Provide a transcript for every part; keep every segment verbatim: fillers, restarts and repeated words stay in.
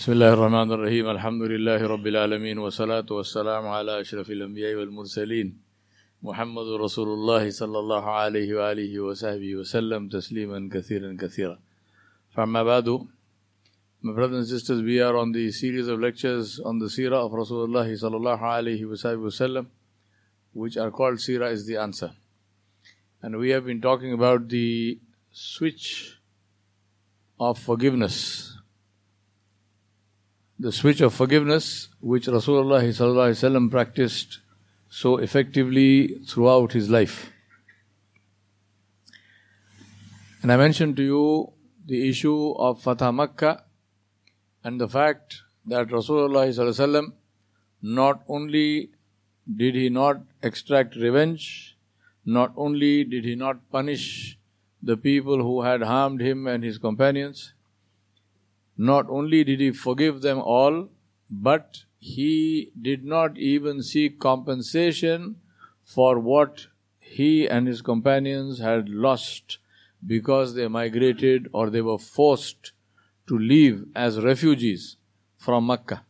بسم الله الرحمن الرحيم الحمد لله رب العالمين والصلاة والسلام على أشرف الأنبياء والمرسلين محمد رسول الله صلى الله عليه وآله وصحبه وسلم تسليما كثيرا كثيرا. فأما بعد, my brothers and sisters, we are on the series of lectures on the Seerah of Rasulullah sallallahu alayhi wa sallam, which are called Seerah is the Answer. And we have been talking about the switch of forgiveness. The switch of forgiveness which Rasulullah sallallahu alaihi wasallam practiced so effectively throughout his life. And I mentioned to you the issue of Fatah Makkah and the fact that Rasulullah sallallahu alaihi wasallam not only did he not extract revenge, not only did he not punish the people who had harmed him and his companions, not only did he forgive them all, but he did not even seek compensation for what he and his companions had lost because they migrated or they were forced to leave as refugees from Makkah.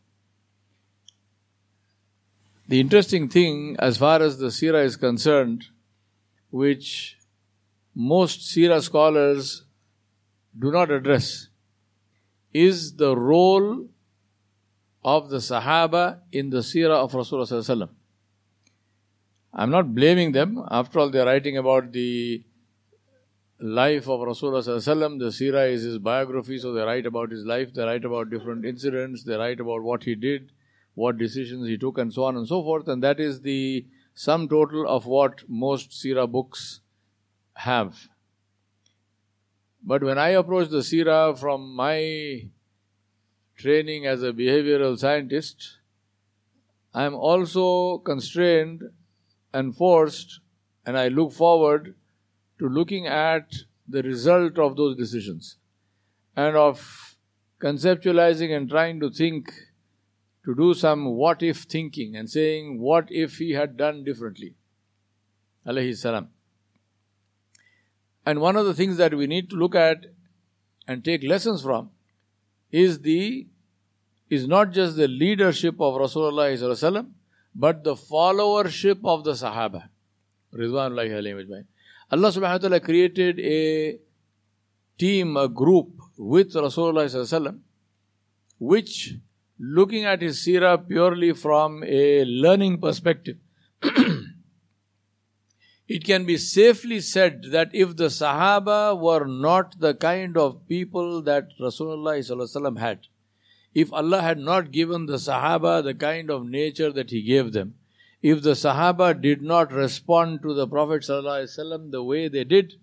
The interesting thing as far as the Seerah is concerned, which most Seerah scholars do not address, is the role of the Sahaba in the Seerah of Rasulullah sallallahu alaihi wasallam. I'm not blaming them. After all, they're writing about the life of Rasulullah sallallahu alaihi wasallam. The Seerah is his biography, so they write about his life, they write about different incidents, they write about what he did, what decisions he took, and so on and so forth. And that is the sum total of what most Seerah books have. But when I approach the Seerah from my training as a behavioral scientist, I am also constrained and forced, and I look forward to looking at the result of those decisions and of conceptualizing and trying to think, to do some what-if thinking and saying, what if he had done differently? Alayhi salam. And one of the things that we need to look at and take lessons from is the is not just the leadership of Rasulullah sallallahu alaihi wasallam, but the followership of the Sahaba. Ridwanullahi alayhim ajma'in. Allah subhanahu wa ta'ala created a team, a group with Rasulullah sallallahu alaihi wasallam, which, looking at his seerah purely from a learning perspective, it can be safely said that if the Sahaba were not the kind of people that Rasulullah sallallahu alaihi wasallam had, if Allah had not given the Sahaba the kind of nature that He gave them, if the Sahaba did not respond to the Prophet sallallahu alaihi wasallam the way they did,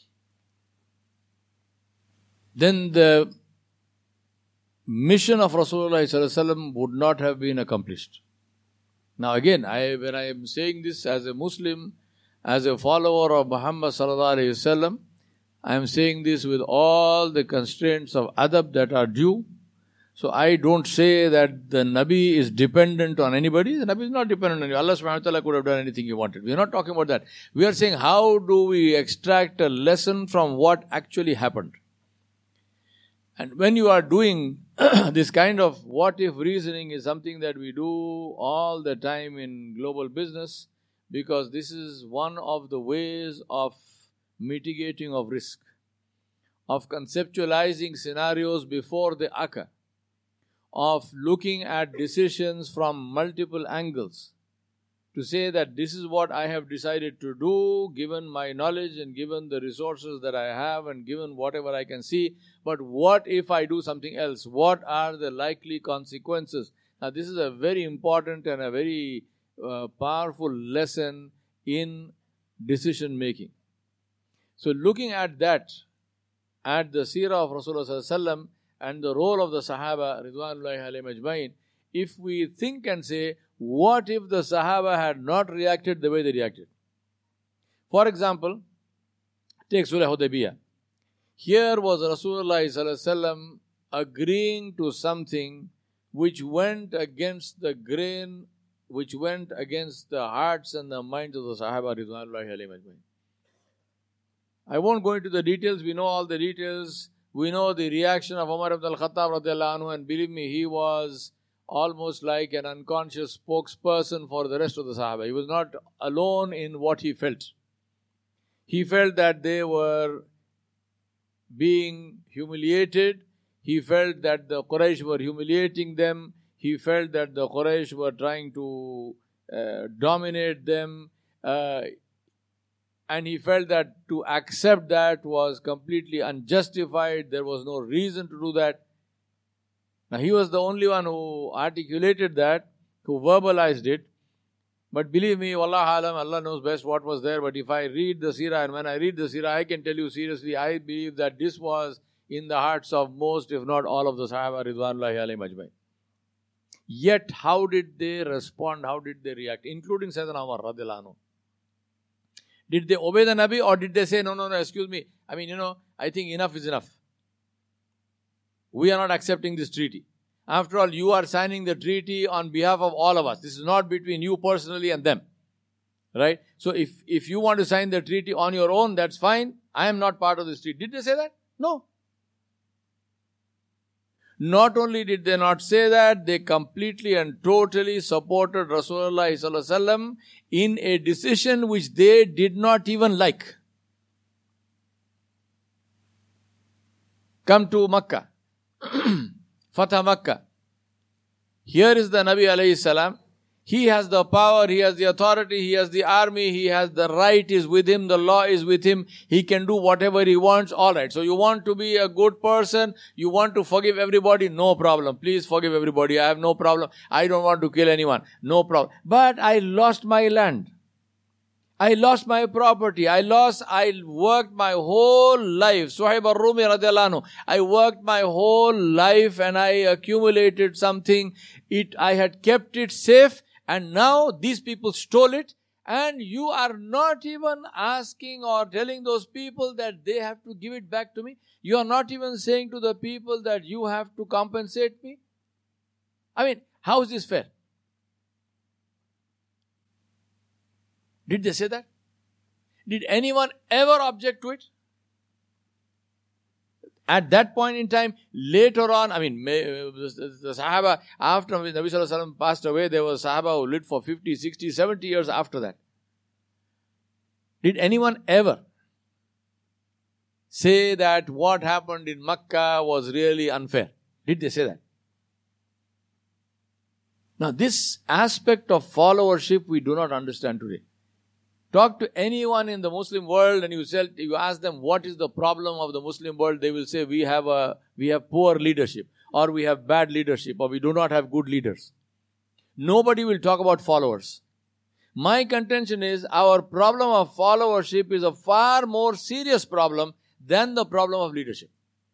then the mission of Rasulullah sallallahu alaihi wasallam would not have been accomplished. Now again, I, when I am saying this as a Muslim, as a follower of Muhammad sallallahu alaihi wasallam, I am saying this with all the constraints of adab that are due. So I don't say that the Nabi is dependent on anybody. The Nabi is not dependent on you. Allah subhanahu wa ta'ala could have done anything He wanted. We are not talking about that. We are saying, how do we extract a lesson from what actually happened? And when you are doing this kind of what-if reasoning is something that we do all the time in global business, because this is one of the ways of mitigating of risk, of conceptualizing scenarios before they occur, of looking at decisions from multiple angles, to say that this is what I have decided to do, given my knowledge and given the resources that I have and given whatever I can see, but what if I do something else? What are the likely consequences? Now this is a very important and a very uh, powerful lesson in decision making. So looking at that, at the seerah of Rasulullah sallallahu alaihi wasallam and the role of the Sahaba, Ridwanullahi alayhim ajma'in, if we think and say, what if the Sahaba had not reacted the way they reacted? For example, take Sulh Hudaybiyah. Here was Rasulullah sallallahu alaihi wasallam agreeing to something which went against the grain, which went against the hearts and the minds of the Sahaba, Ridwanullahi alayhim ajma'in. I won't go into the details, we know all the details. We know the reaction of Umar ibn al-Khattab radiallahu anhu, and believe me, he was almost like an unconscious spokesperson for the rest of the Sahaba. He was not alone in what he felt. He felt that they were being humiliated. He felt that the Quraysh were humiliating them. He felt that the Quraysh were trying to uh, dominate them. Uh, and he felt that to accept that was completely unjustified. There was no reason to do that. Now, he was the only one who articulated that, who verbalized it. But believe me, Wallah alam, Allah knows best what was there. But if I read the seerah, and when I read the seerah, I can tell you seriously, I believe that this was in the hearts of most, if not all of the Sahaba, Ridwanullahi alayhim ajmain. Yet, how did they respond? How did they react? Including Sayyidina Umar radiallahu anhu. Did they obey the Nabi, or did they say, no, no, no, excuse me. I mean, you know, I think enough is enough. We are not accepting this treaty. After all, you are signing the treaty on behalf of all of us. This is not between you personally and them. Right? So if, if you want to sign the treaty on your own, that's fine. I am not part of this treaty. Did they say that? No. Not only did they not say that, they completely and totally supported Rasulullah sallallahu alaihi wasallam in a decision which they did not even like. Come to Makkah. Fatah Makkah. Here is the Nabi alayhi salam. He has the power, he has the authority, he has the army, he has the right is with him, the law is with him. He can do whatever he wants. Alright, so you want to be a good person, you want to forgive everybody, no problem. Please forgive everybody, I have no problem. I don't want to kill anyone, no problem. But I lost my land. I lost my property. I lost, I worked my whole life. Suhaib al-Rumi radiallahu anhu. I worked my whole life and I accumulated something. It, I had kept it safe, and now these people stole it, and you are not even asking or telling those people that they have to give it back to me. You are not even saying to the people that you have to compensate me. I mean, how is this fair? Did they say that? Did anyone ever object to it? At that point in time, later on, I mean, the, the Sahaba, after Nabi Sallallahu Alaihi Wasallam passed away, there was Sahaba who lived for fifty, sixty, seventy years after that. Did anyone ever say that what happened in Makkah was really unfair? Did they say that? Now, this aspect of followership we do not understand today. Talk to anyone in the Muslim world and you say, you ask them what is the problem of the Muslim world, they will say we have a we have poor leadership, or we have bad leadership, or we do not have good leaders. Nobody will talk about followers. My contention is our problem of followership is a far more serious problem than the problem of leadership.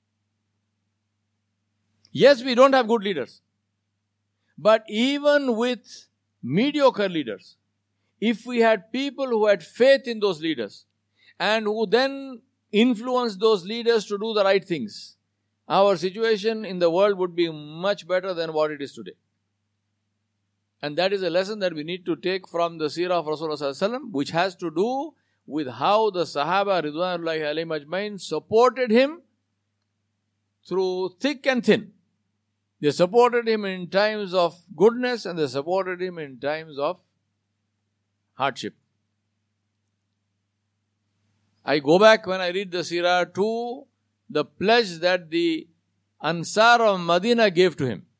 Yes, we don't have good leaders. But even with mediocre leaders, if we had people who had faith in those leaders and who then influenced those leaders to do the right things, our situation in the world would be much better than what it is today. And that is a lesson that we need to take from the seerah of Rasulullah sallallahu alaihi wasallam, which has to do with how the Sahaba Ridwanullahi alayhim ajmain supported him through thick and thin. They supported him in times of goodness and they supported him in times of hardship. I go back when I read the seerah to the pledge that the Ansar of Medina gave to him.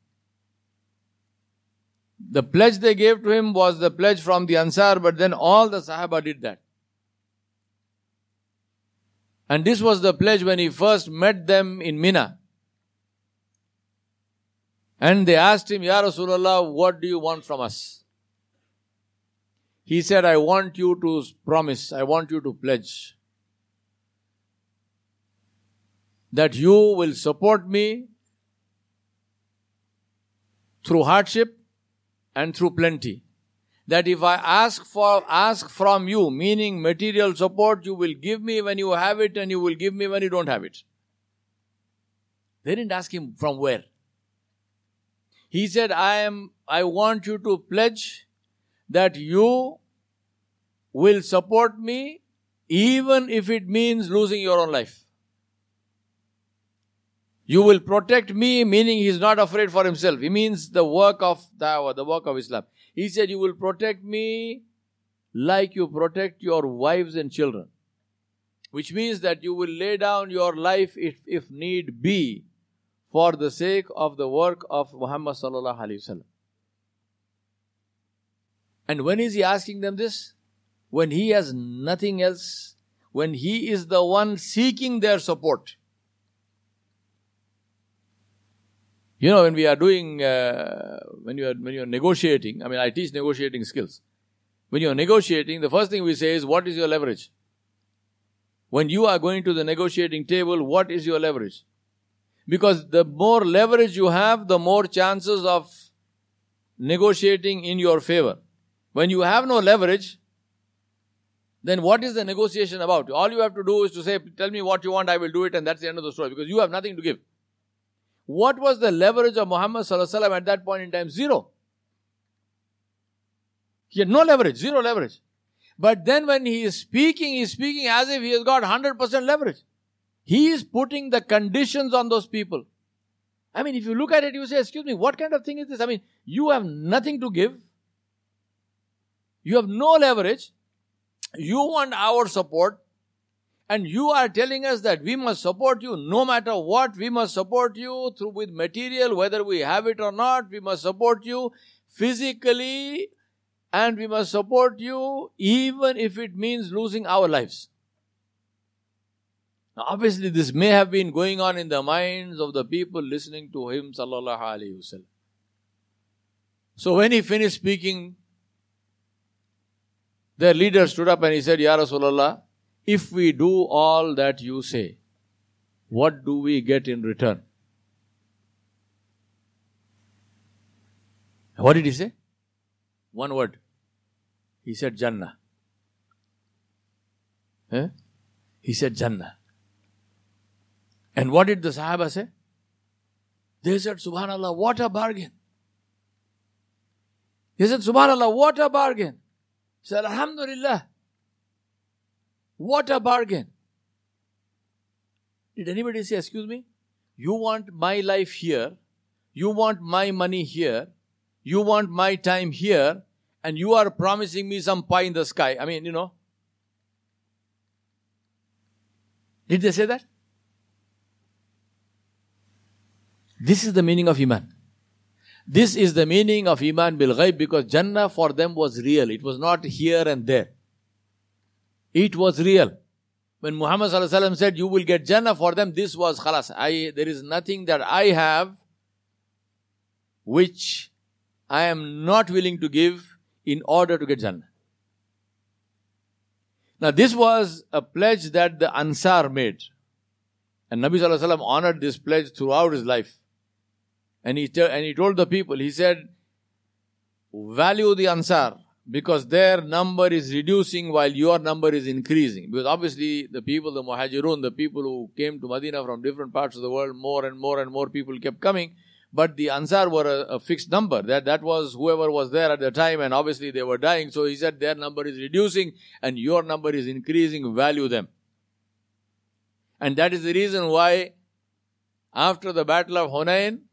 The pledge they gave to him was the pledge from the Ansar, but then all the Sahaba did that. And this was the pledge when he first met them in Mina. And they asked him, Ya Rasulullah, what do you want from us? He said, I want you to promise, I want you to pledge that you will support me through hardship and through plenty. That if I ask for, ask from you, meaning material support, you will give me when you have it and you will give me when you don't have it. They didn't ask him from where. He said, I am, I want you to pledge that you will support me even if it means losing your own life. You will protect me, meaning he is not afraid for himself. He means the work of da'wah, the work of Islam. He said, you will protect me like you protect your wives and children. Which means that you will lay down your life if, if need be for the sake of the work of Muhammad sallallahu alaihi wasallam. And when is he asking them this? When he has nothing else, when he is the one seeking their support. You know, when we are doing, uh, when you are when you are negotiating, I mean, I teach negotiating skills. When you are negotiating, the first thing we say is, what is your leverage? When you are going to the negotiating table, what is your leverage? Because the more leverage you have, the more chances of negotiating in your favor. When you have no leverage, then what is the negotiation about? All you have to do is to say, tell me what you want, I will do it, and that's the end of the story, because you have nothing to give. What was the leverage of Muhammad sallallahu alaihi wasallam at that point in time? Zero. He had no leverage, zero leverage. But then when he is speaking, he is speaking as if he has got one hundred percent leverage. He is putting the conditions on those people. I mean, if you look at it, you say, excuse me, what kind of thing is this? I mean, you have nothing to give. You have no leverage. You want our support. And you are telling us that we must support you no matter what. We must support you through with material, whether we have it or not. We must support you physically. And we must support you even if it means losing our lives. Now, obviously, this may have been going on in the minds of the people listening to him, sallallahu alaihi wasallam. So when he finished speaking, their leader stood up and he said, Ya Rasulullah, if we do all that you say, what do we get in return? What did he say? One word. He said Jannah. Eh? He said Jannah. And what did the Sahaba say? They said, Subhanallah, what a bargain. They said, Subhanallah, what a bargain. He said, Alhamdulillah. What a bargain. Did anybody say, excuse me? You want my life here. You want my money here. You want my time here. And you are promising me some pie in the sky. I mean, you know. Did they say that? This is the meaning of Iman. This is the meaning of Iman bil Ghaib, because Jannah for them was real. It was not here and there. It was real. When Muhammad sallallahu alaihi wasallam said, you will get Jannah, for them this was khalas. I, there is nothing that I have which I am not willing to give in order to get Jannah. Now this was a pledge that the Ansar made. And Nabi sallallahu alaihi wasallam honored this pledge throughout his life. And he, te- and he told the people, he said, value the Ansar, because their number is reducing while your number is increasing. Because obviously the people, the Muhajirun, the people who came to Medina from different parts of the world, more and more and more people kept coming. But the Ansar were a, a fixed number. That, that was whoever was there at the time, and obviously they were dying. So he said their number is reducing and your number is increasing. Value them. And that is the reason why after the Battle of Hunain,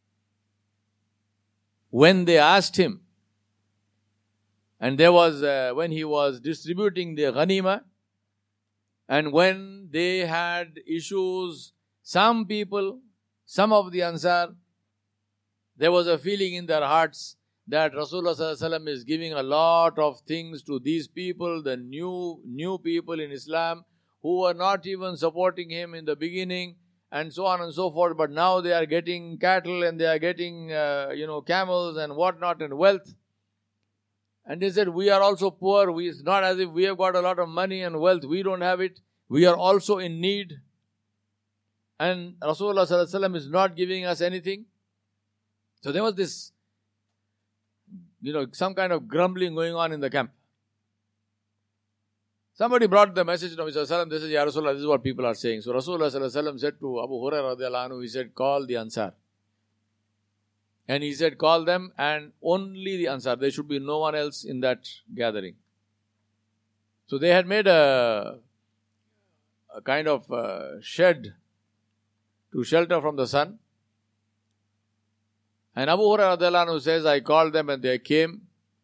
when they asked him, and there was, uh, when he was distributing the ghanima, and when they had issues, some people, some of the Ansar, there was a feeling in their hearts that Rasulullah sallallahu alaihi wasallam is giving a lot of things to these people, the new, new people in Islam, who were not even supporting him in the beginning, and so on and so forth, but now they are getting cattle and they are getting, uh, you know, camels and whatnot and wealth. And they said, we are also poor. We, it's not as if we have got a lot of money and wealth. We don't have it. We are also in need. And Rasulullah sallallahu alaihi wasallam is not giving us anything. So there was this, you know, some kind of grumbling going on in the camp. Somebody brought the message to Nabi sallallahu alaihi wasallam. They said, Ya Rasulullah, this is what people are saying. So Rasulullah sallallahu alaihi wasallam said to Abu Hurairah radiallahu anhu, he said, call the Ansar. And he said, call them and only the Ansar. There should be no one else in that gathering. So they had made a, a kind of uh, shed to shelter from the sun. And Abu Hurairah radiallahu anhu says, I called them and they came.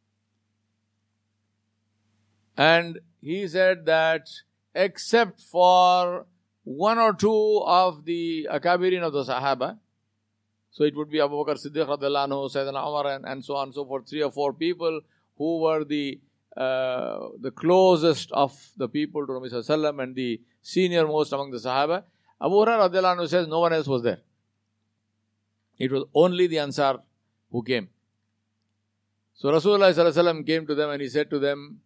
And he said that except for one or two of the akabirin of the Sahaba, so it would be Abu Bakr Siddiq radiallahu anhu, Sayyidina Umar, and, and so on and so forth, three or four people who were the uh, the closest of the people to Nabi Sallallahu Alaihi Wasallam and the senior most among the Sahaba. Abu Hurairah radiallahu anhu says no one else was there. It was only the Ansar who came. So Rasulullah Sallallahu Alaihi Wasallam came to them and he said to them,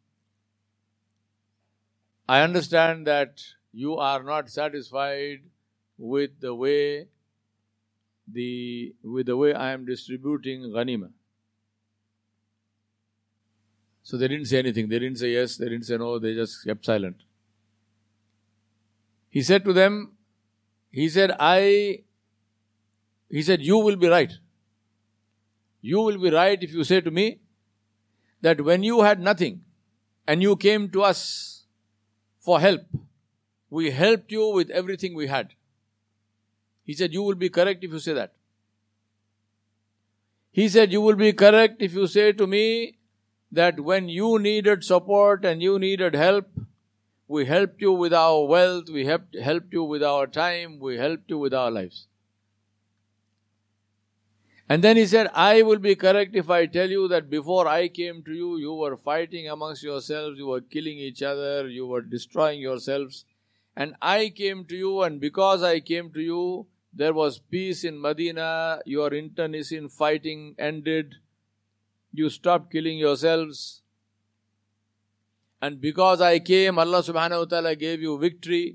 I understand that you are not satisfied with the way the with the way I am distributing ghanima. So they didn't say anything. They didn't say yes, they didn't say no, they just kept silent. He said to them, he said, I, he said, you will be right. You will be right if you say to me that when you had nothing and you came to us for help, we helped you with everything we had. He said, you will be correct if you say that. He said, you will be correct if you say to me that when you needed support and you needed help, we helped you with our wealth, we helped, helped you with our time, we helped you with our lives. And then he said, I will be correct if I tell you that before I came to you, you were fighting amongst yourselves, you were killing each other, you were destroying yourselves. And I came to you, and because I came to you, there was peace in Medina, your internecine fighting ended, you stopped killing yourselves. And because I came, Allah subhanahu wa ta'ala gave you victory.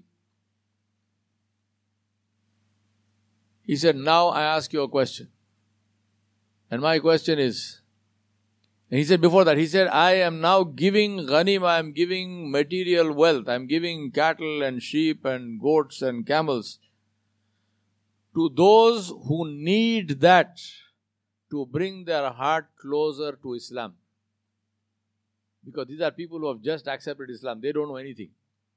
He said, now I ask you a question. And my question is, and he said before that, he said, I am now giving ghanima, I am giving material wealth, I am giving cattle and sheep and goats and camels to those who need that to bring their heart closer to Islam. Because these are people who have just accepted Islam, they don't know anything.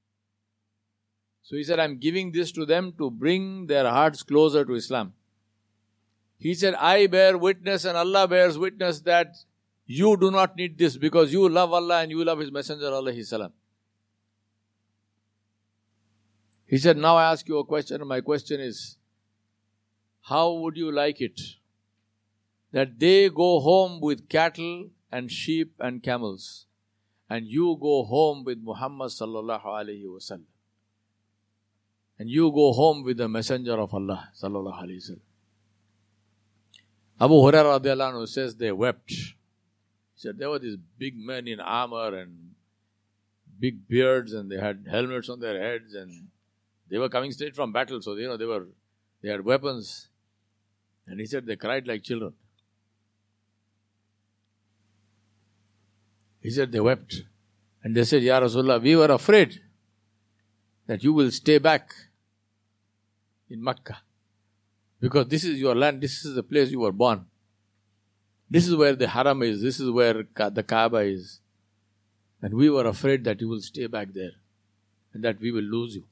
So he said, I am giving this to them to bring their hearts closer to Islam. He said, I bear witness and Allah bears witness that you do not need this because you love Allah and you love His Messenger alayhi salam. He said, now I ask you a question, and my question is, how would you like it that they go home with cattle and sheep and camels and you go home with Muhammad sallallahu alayhi wa sallam, and you go home with the Messenger of Allah sallallahu alayhi wa sallam? Abu Hurairah radiallahu anhu says they wept. He said there were these big men in armor and big beards and they had helmets on their heads and they were coming straight from battle, so you know they were they had weapons. And he said they cried like children. He said they wept. And they said, Ya Rasulullah, we were afraid that you will stay back in Makkah. Because this is your land, this is the place you were born. This is where the Haram is, this is where the Kaaba is. And we were afraid that you will stay back there and that we will lose you.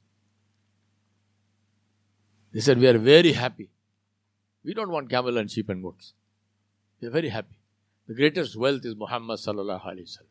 They said, we are very happy. We don't want camel and sheep and goats. We are very happy. The greatest wealth is Muhammad sallallahu alaihi wasallam.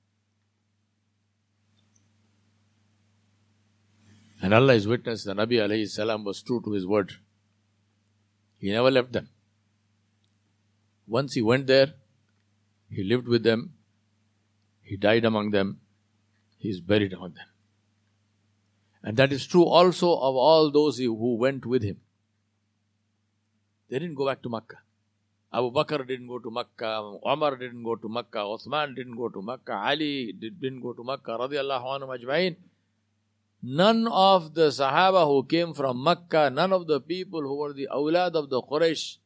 And Allah is witness, the Nabi alayhi salam was true to his word. He never left them. Once he went there, he lived with them, he died among them, he is buried among them. And that is true also of all those who went with him. They didn't go back to Makkah. Abu Bakr didn't go to Makkah, Umar didn't go to Makkah, Uthman didn't go to Makkah, Ali didn't go to Makkah, radiyallahu anhum ajma'in. None of the Sahaba who came from Makkah, none of the people who were the awlad of the Quraysh,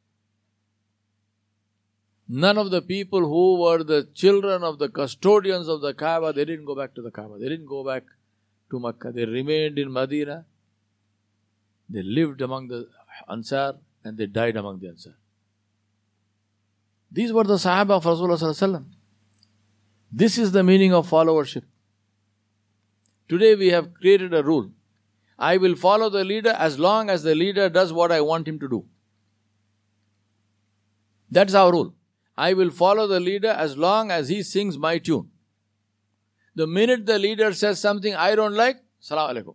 none of the people who were the children of the custodians of the Kaaba, they didn't go back to the Kaaba. They didn't go back to Makkah. They remained in Medina. They lived among the Ansar and they died among the Ansar. These were the Sahaba of Rasulullah sallallahu alaihi wasallam. This is the meaning of followership. Today we have created a rule. I will follow the leader as long as the leader does what I want him to do. That's our rule. I will follow the leader as long as he sings my tune. The minute the leader says something I don't like, Salaam alaikum.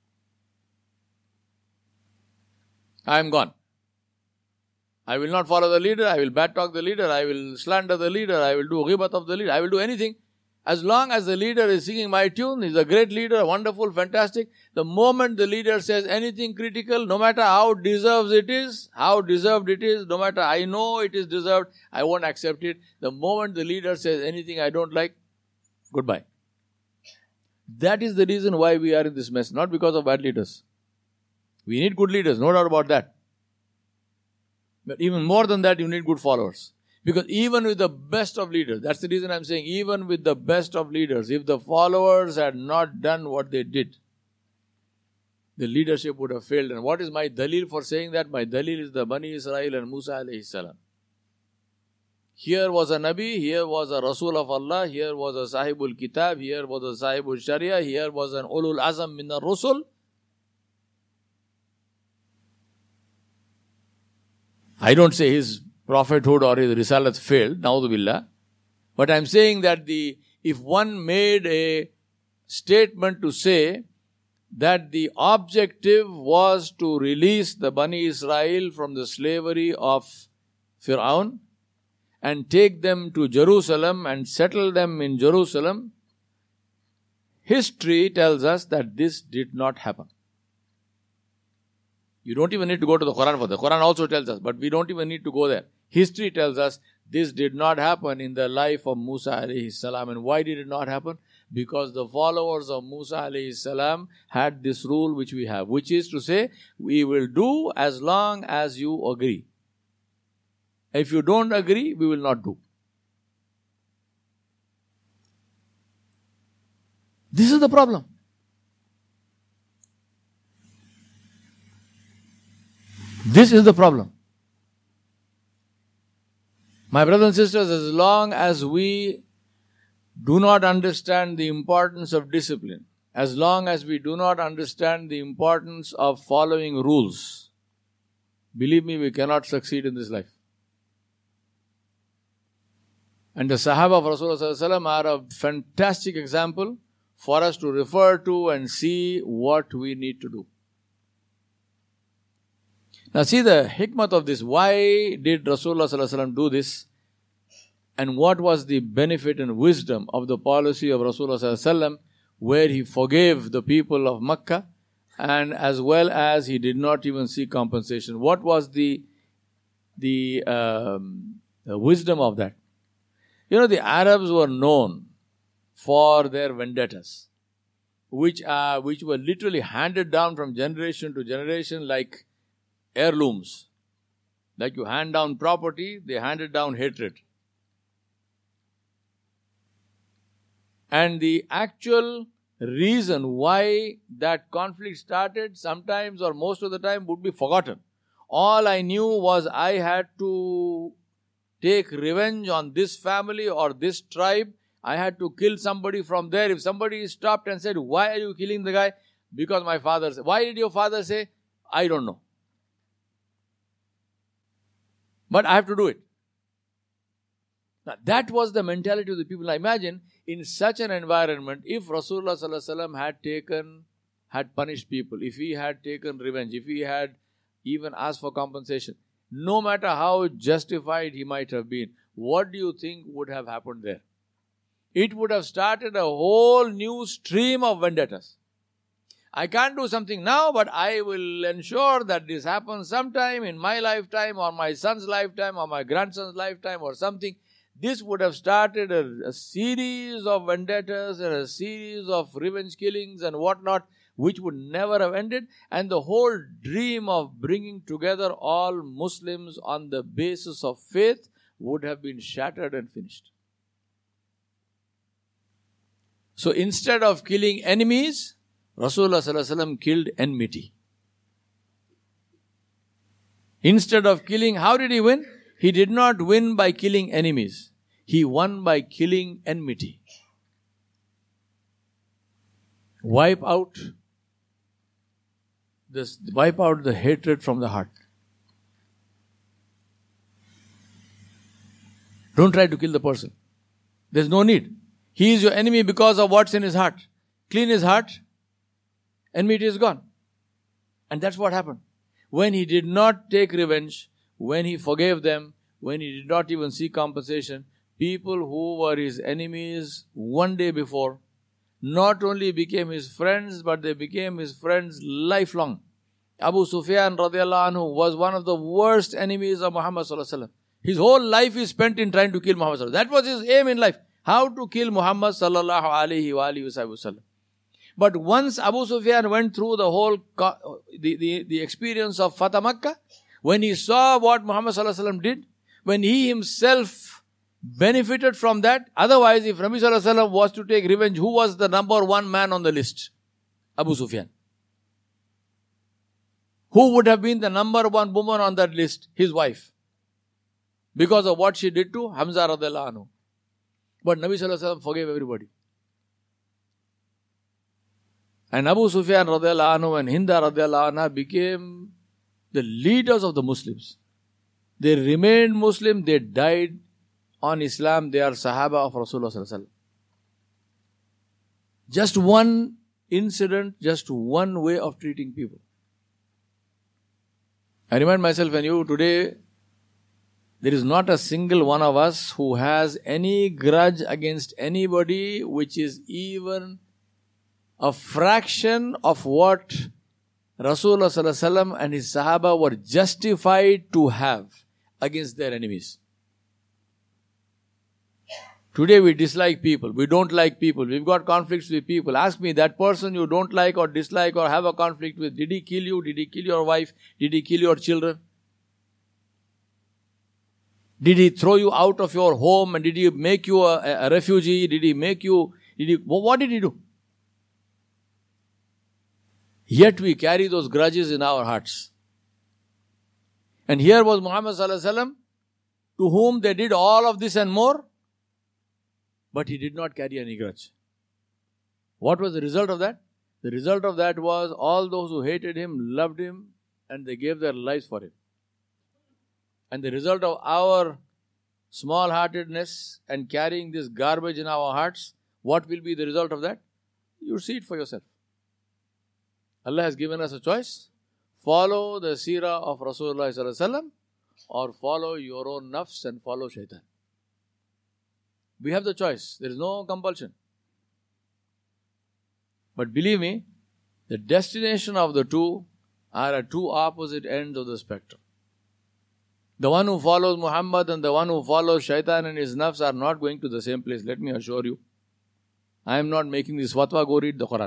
I am gone. I will not follow the leader, I will bad talk the leader, I will slander the leader, I will do ghibat of the leader, I will do anything. As long as the leader is singing my tune, he's a great leader, wonderful, fantastic. The moment the leader says anything critical, no matter how deserved it is, how deserved it is, no matter I know it is deserved, I won't accept it. The moment the leader says anything I don't like, goodbye. That is the reason why we are in this mess, not because of bad leaders. We need good leaders, no doubt about that. But even more than that, you need good followers. Because even with the best of leaders, that's the reason I'm saying, even with the best of leaders, if the followers had not done what they did, the leadership would have failed. And what is my dalil for saying that? My dalil is the Bani Israel and Musa alayhi salam. Here was a Nabi, here was a Rasul of Allah, here was a Sahibul Kitab, here was a Sahibul Sharia, here was an Ulul Azam min ar-Rusul. I don't say his prophethood or his risalat failed, na'udhu billah. But I'm saying that the if one made a statement to say that the objective was to release the Bani Israel from the slavery of Fir'aun and take them to Jerusalem and settle them in Jerusalem, history tells us that this did not happen. You don't even need to go to the Quran for that. The Quran also tells us, but we don't even need to go there. History tells us this did not happen in the life of Musa alayhi salam. And why did it not happen? Because the followers of Musa alayhi salam had this rule which we have, which is to say, we will do as long as you agree. If you don't agree, we will not do. This is the problem. This is the problem. My brothers and sisters, as long as we do not understand the importance of discipline, as long as we do not understand the importance of following rules, believe me, we cannot succeed in this life. And the Sahaba of Rasulullah are a fantastic example for us to refer to and see what we need to do. Now see the hikmat of this. Why did Rasulullah do this? And what was the benefit and wisdom of the policy of Rasulullah where he forgave the people of Makkah and as well as he did not even seek compensation? What was the, the, um, the wisdom of that? You know, the Arabs were known for their vendettas, which, uh, which were literally handed down from generation to generation like heirlooms. Like you hand down property, they handed down hatred. And the actual reason why that conflict started, sometimes or most of the time, would be forgotten. All I knew was I had to take revenge on this family or this tribe. I had to kill somebody from there. If somebody stopped and said, why are you killing the guy? Because my father said. Why did your father say? I don't know. But I have to do it. Now, that was the mentality of the people. Now imagine, in such an environment, if Rasulullah sallallahu alaihi wasallam had taken, had punished people, if he had taken revenge, if he had even asked for compensation, no matter how justified he might have been, what do you think would have happened there? It would have started a whole new stream of vendettas. I can't do something now, but I will ensure that this happens sometime in my lifetime or my son's lifetime or my grandson's lifetime or something. This would have started a, a series of vendettas and a series of revenge killings and whatnot, which would never have ended. And the whole dream of bringing together all Muslims on the basis of faith would have been shattered and finished. So instead of killing enemies, Rasulullah sallallahu alaihi wasallam killed enmity. Instead of killing, how did he win? He did not win by killing enemies. He won by killing enmity. Wipe out this, wipe out the hatred from the heart. Don't try to kill the person. There's no need. He is your enemy because of what's in his heart. Clean his heart, enmity is gone. And that's what happened. When he did not take revenge, when he forgave them, when he did not even seek compensation, people who were his enemies one day before, not only became his friends, but they became his friends lifelong. Abu Sufyan radiallahu anhu was one of the worst enemies of Muhammad sallallahu alaihi wasallam. His whole life is spent in trying to kill Muhammad sallallahu alaihi wasallam. That was his aim in life. How to kill Muhammad sallallahu alaihi wasallam. But once Abu Sufyan went through the whole, the, the, the experience of Fatah Makkah, when he saw what Muhammad sallallahu alaihi wasallam did, when he himself benefited from that, otherwise if Nabi sallallahu alaihi wasallam was to take revenge, who was the number one man on the list? Abu Sufyan. Who would have been the number one woman on that list? His wife. Because of what she did to Hamza radiallahu anhu. But Nabi sallallahu alaihi wasallam forgave everybody. And Abu Sufyan radiallahu anhu and Hinda radiallahu anha became the leaders of the Muslims. They remained Muslim, they died on Islam, they are Sahaba of Rasulullah sallallahu alaihi wasallam. Just one incident, just one way of treating people. I remind myself and you today, there is not a single one of us who has any grudge against anybody which is even a fraction of what Rasulullah sallallahu alaihi wasallam and his Sahaba were justified to have against their enemies. Today we dislike people, we don't like people, we've got conflicts with people. Ask me, that person you don't like or dislike or have a conflict with, did he kill you? Did he kill your wife? Did he kill your children? Did he throw you out of your home and did he make you a, a refugee? Did he make you, did he, what did he do? Yet we carry those grudges in our hearts. And here was Muhammad sallallahu alaihi wasallam, to whom they did all of this and more, but he did not carry any grudge. What was the result of that? The result of that was all those who hated him, loved him, and they gave their lives for him. And the result of our small-heartedness and carrying this garbage in our hearts, what will be the result of that? You see it for yourself. Allah has given us a choice. Follow the seerah of Rasulullah sallallahu alaihi wasallam or follow your own nafs and follow shaitan. We have the choice. There is no compulsion. But believe me, the destination of the two are at two opposite ends of the spectrum. The one who follows Muhammad and the one who follows shaitan and his nafs are not going to the same place. Let me assure you. I am not making this fatwa. Go read the Quran.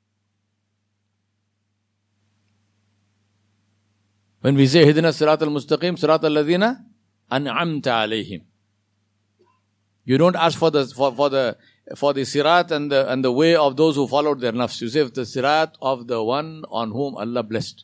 When we say Hidina Sirat al-Mustaqim, Sirat al-Ladina An'amta alayhim. You don't ask for the for, for the for the sirat and the and the way of those who followed their nafs. You say the sirat of the one on whom Allah blessed.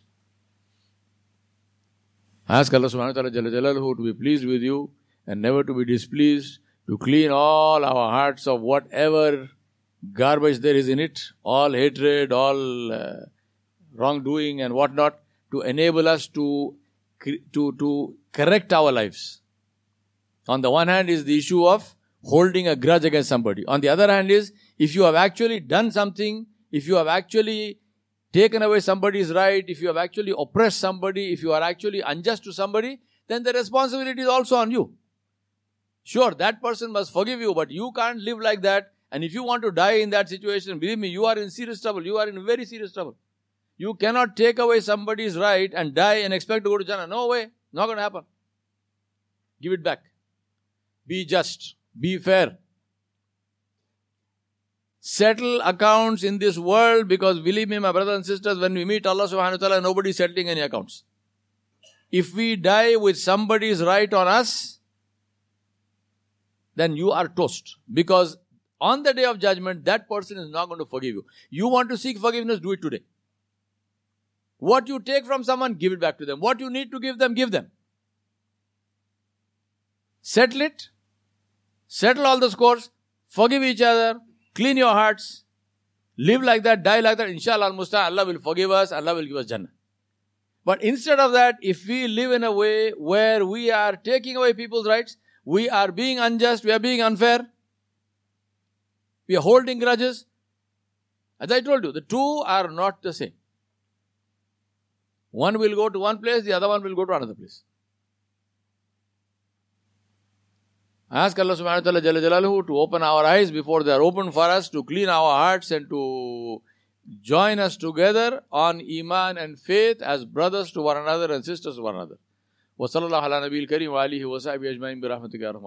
Ask Allah subhanahu wa ta'ala Jalla Jalaluhu to be pleased with you and never to be displeased, to clean all our hearts of whatever garbage there is in it, all hatred, all uh, wrongdoing and whatnot, to enable us to, to, to correct our lives. On the one hand is the issue of holding a grudge against somebody. On the other hand is, if you have actually done something, if you have actually taken away somebody's right, if you have actually oppressed somebody, if you are actually unjust to somebody, then the responsibility is also on you. Sure, that person must forgive you, but you can't live like that. And if you want to die in that situation, believe me, you are in serious trouble. You are in very serious trouble. You cannot take away somebody's right and die and expect to go to Jannah. No way. Not going to happen. Give it back. Be just. Be fair. Settle accounts in this world, because believe me, my brothers and sisters, when we meet Allah subhanahu wa ta'ala, nobody is settling any accounts. If we die with somebody's right on us, then you are toast. Because on the day of judgment, that person is not going to forgive you. You want to seek forgiveness, do it today. What you take from someone, give it back to them. What you need to give them, give them. Settle it. Settle all the scores. Forgive each other. Clean your hearts. Live like that. Die like that. Inshallah al-Musta'an. Allah will forgive us. Allah will give us Jannah. But instead of that, if we live in a way where we are taking away people's rights, we are being unjust, we are being unfair, we are holding grudges. As I told you, the two are not the same. One will go to one place, the other one will go to another place. I ask Allah subhanahu wa ta'ala Jalla Jalaluhu to open our eyes before they are open for us, to clean our hearts and to join us together on Iman and faith as brothers to one another and sisters to one another. Wa sallallahu ala nabiyil kareem wa alihi wa sahbihi ajma'in bi rahmatika ya rahman.